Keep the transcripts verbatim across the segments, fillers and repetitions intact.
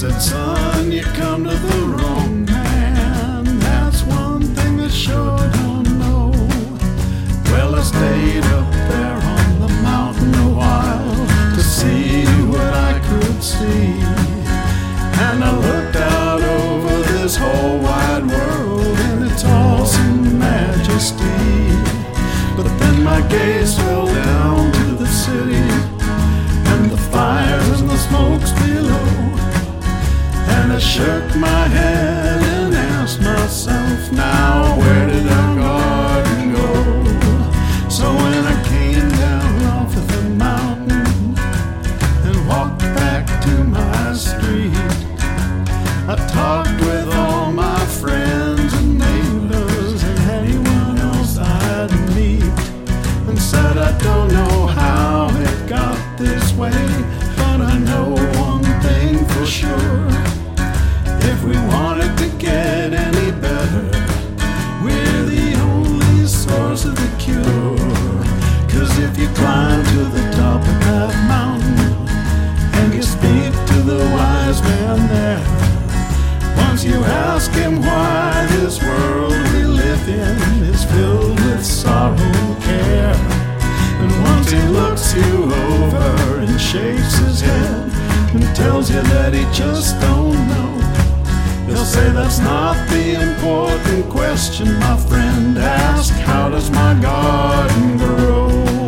said, son, you come to the wrong man. That's one thing I sure don't know. Well, I stayed up there on the mountain a while to see what I could see. And I looked out over this whole wide world in its awesome majesty. But then my gaze fell down to the city and the fires and the smokes below. And I shook my head and asked myself, now where did our garden go? So when I came down off of the mountain and walked back to my street, I talked with all my friends and neighbors and anyone else I'd meet, and said, I don't know how it got this way, but I know one thing for sure. If we wanted to get any better, we're the only source of the cure. Cause if you climb to the top of that mountain and you speak to the wise man there, once you ask him why this world we live in is filled with sorrow and care, and once he looks you over and shakes his head and tells you that he just don't know, he'll say that's not the important question, my friend. Ask, how does my garden grow?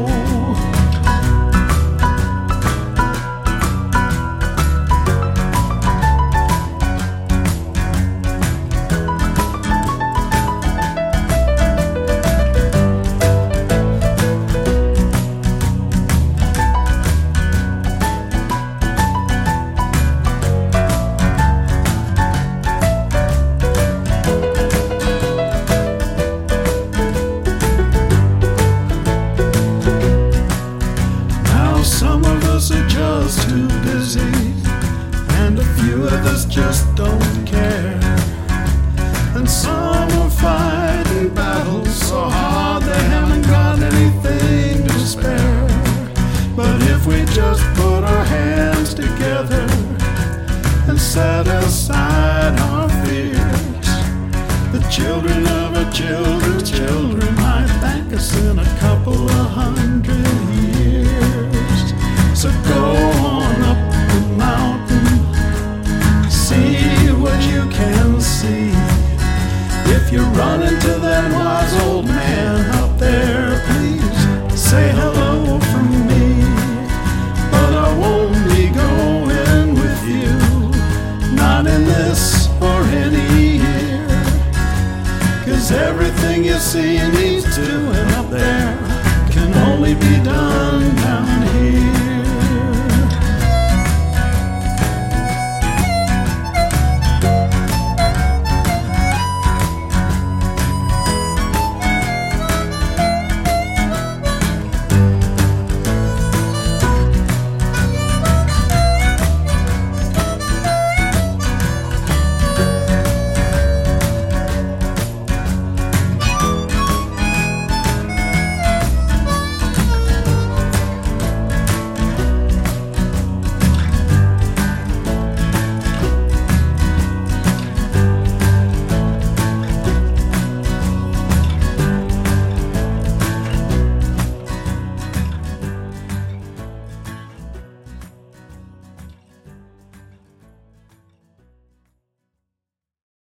Some of us are just too busy, and a few of us just don't care. And some are fighting battles so hard they haven't got anything to spare. But if we just put our hands together and set aside our fears, the children of our children's children might thank us in a couple of hundred years. So go on up the mountain, see what you can see. If you run into that wise old man up there, please say hello from me. But I won't be going with you, not in this or any year. Cause everything you see in the